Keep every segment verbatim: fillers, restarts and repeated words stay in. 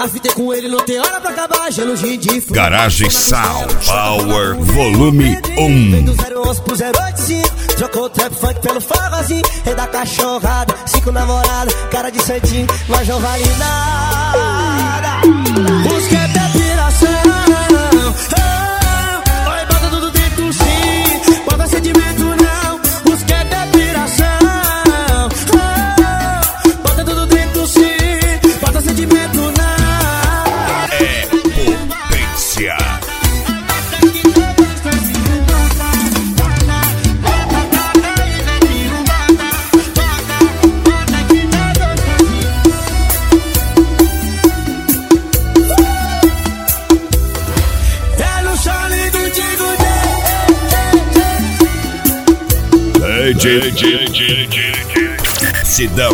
A fita é com ele, não tem hora pra acabar. Gelo de fruta. Garagem Sound Power Volume um. Vem do zero onze pro zero oito cinco. Trocou o trap funk pelo forrozinho. Rei da cachorrada, cinco namoradas, cara de santinho, mas não vale nada. Busca é depiração. Oi, bota tudo dentro sim. Bota sentimento não. Busca é depiração. Bota tudo dentro sim. Bota sentimento não. É potência. Sidão.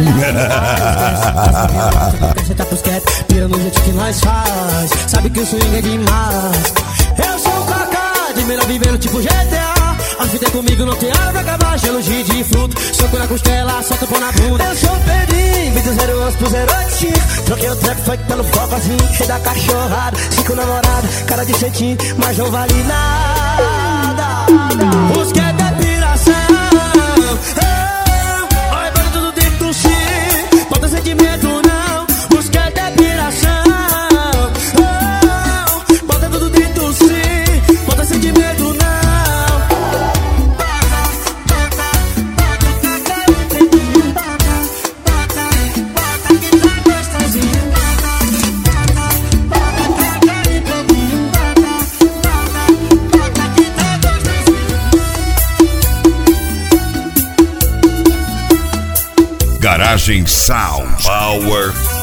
Você tá pros quietos, pira no jeito que nós faz. Sabe que o swing é demais. Eu sou o Kaká, de melhor vivendo tipo G T A. A fita é comigo, não tem hora pra acabar. Gelo de fruto, soco na costela, solta o pão na bunda. Eu sou o Pedrinho, vim do zero onze pro zero oito cinco. Troquei o trap funk pelo focozinho. Rei da cachorrada, cinco namoradas, cara de santinho, mas não vale nada. Busca é depiração. Olha, bota tudo dentro sim. Bota sentimento não. Busca é depiração. Bota tudo dentro sim. Bota sentimento não. Garagem Sound Power